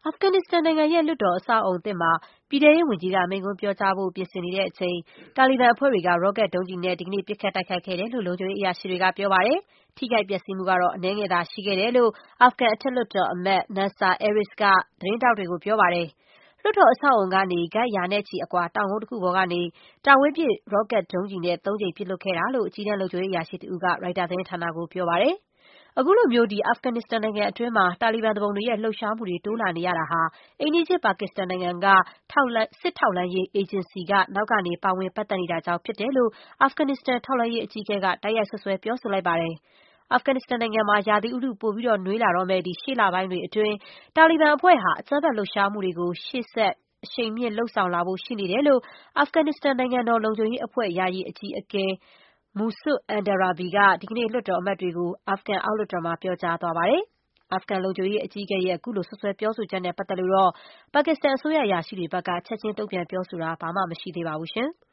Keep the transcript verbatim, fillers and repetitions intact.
အာဖဂန်နစ္စတန်နိုင်ငံရဲ့လွှတ်တော်အဆောက်အအုံသစ်မှာ ပြည်ထဲရေးဝန်ကြီးက မိန့်ခွန်းပြောကြားဖို့ ပြင်ဆင်နေတဲ့အချိန် တာလီဘန်အဖွဲ့တွေက ရော့ကတ်ဒုံးကျည်နဲ့ ဒီကနေ့ ပစ်ခတ်တိုက်ခိုက်ခဲ့တယ်လို့ လုံခြုံရေးအရာရှိတွေက ပြောပါတယ်။ ထိခိုက်ပျက်စီးမှုကတော့ အနည်းငယ်သာရှိခဲ့တယ်လို့ အာဖဂန်အထက်လွှတ်တော်အမတ် Nasir Azeri က သတင်းထောက်တွေကို ပြောပါတယ်။ လွှတ်တော်အဆောက်အအုံကနေ ခန့်ရာနဲ့ချီအကွာ တောင်ကုန်းတခုပေါ်ကနေ တာဝေးပစ် ရော့ကတ်ဒုံးကျည်နဲ့ သုံးကြိမ် ပစ်လွှတ်ခဲ့တာလို့ အကြီးတန်း လုံခြုံရေးအရာရှိတဦးက ရိုက်တာသတင်းဌာနကို ပြောပါတယ်။ အခုလိုမျိုး အာဖဂန်နစ္စတန်နိုင်ငံအတွင်းမှာ တာလီဘန်သူပုန်တွေရဲ့ လှုပ်ရှားမှုတွေ တိုးလာနေရတာဟာ အိမ်နီးချင်း ပါကစ္စတန်နိုင်ငံက စစ်ထောက်လှမ်းရေးအေဂျင်စီက နောက်ကနေ ပါဝင်ပတ်သက်နေတာကြောင့် ဖြစ်တယ်လို့ အာဖဂန်နစ္စတန် ထောက်လှမ်းရေးအကြီးအကဲက တိုက်ရိုက် စွပ်စွဲ ပြောဆိုလိုက်ပါတယ်။ အာဖဂန်နစ္စတန်နိုင်ငံမှာ ရာသီဥတု ပိုနွေးလာတော့မယ့် ရှေ့လပိုင်းတွေအတွင်း တာလီဘန်အဖွဲ့ဟာ အကြမ်းဖက်လှုပ်ရှားမှုတွေကို ရှေ့ဆက် အရှိန်မြှင့် လုပ်ဆောင်လာဖို့ ရှိနေတယ်လို့ အာဖဂန်နစ္စတန် နိုင်ငံတော်လုံခြုံရေးအဖွဲ့ ယာယီအကြီးအကဲ Masoud Andarabi က ဒီကနေ့ လွှတ်တော်အမတ်တွေကို အာဖဂန်အောက်လွှတ်တော်မှာ ပြောကြားသွားပါတယ်။ အာဖဂန်လုံခြုံရေးအကြီးအကဲရဲ့ အခုလို စွပ်စွဲပြောဆိုချက်နဲ့ ပတ်သက်လို့တော့ ပါကစ္စတန်အစိုးရ အရာရှိတွေဘက်က ချက်ခြင်း တုံ့ပြန်ပြောဆိုတာ မရှိသေးပါဘူး။